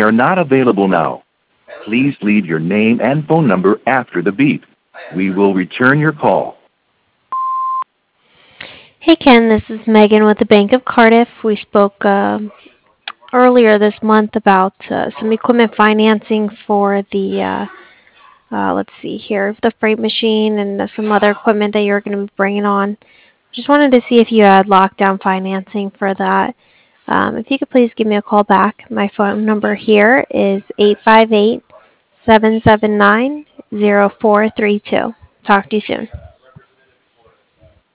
are not available now. Please leave your name and phone number after the beep. We will return your call. Hey Ken, this is Megan with the Bank of Cardiff. We spoke earlier this month about some equipment financing for let's see here, the freight machine and some other equipment that you're going to be bringing on. Just wanted to see if you had lockdown financing for that. If you could please give me a call back. My phone number here is 858-779-0432. Talk to you soon.